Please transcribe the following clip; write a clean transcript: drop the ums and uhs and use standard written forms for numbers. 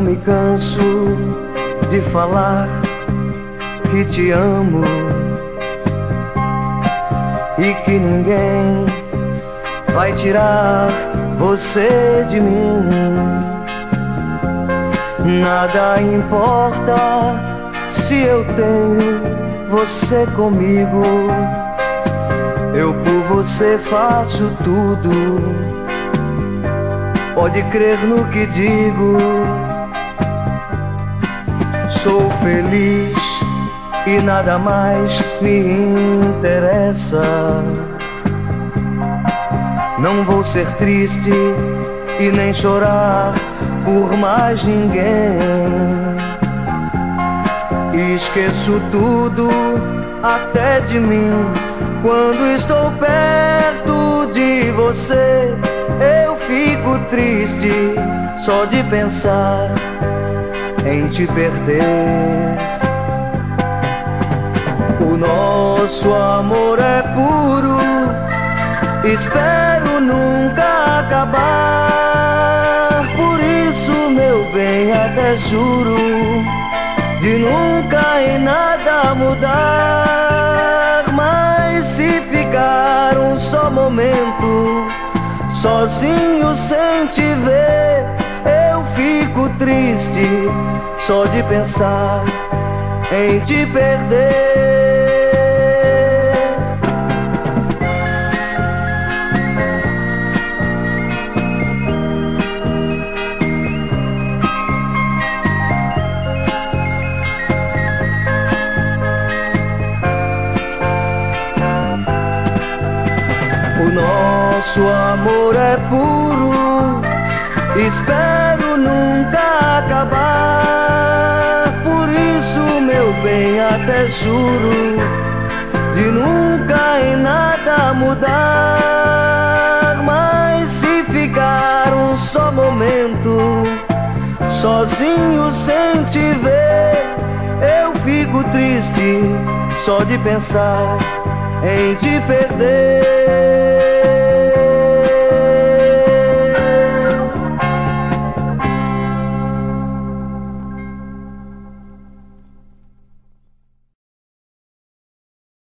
me canso de falar que te amo e que ninguém vai tirar você de mim. Nada importa se eu tenho você comigo. Eu por você faço tudo. Pode crer no que digo. Sou feliz e nada mais me interessa. Não vou ser triste e nem chorar por mais ninguém. Esqueço tudo, até de mim. Quando estou perto de você, eu fico triste só de pensar em te perder. O nosso amor é puro, espero nunca acabar. Por isso, meu bem, até juro de nunca em nada mudar. Mas se ficar um só momento sozinho sem te ver, eu fico triste só de pensar em te perder. O nosso amor é puro, espero nunca acabar. Por isso, meu bem, até juro de nunca em nada mudar. Mas se ficar um só momento sozinho sem te ver, eu fico triste só de pensar em te perder.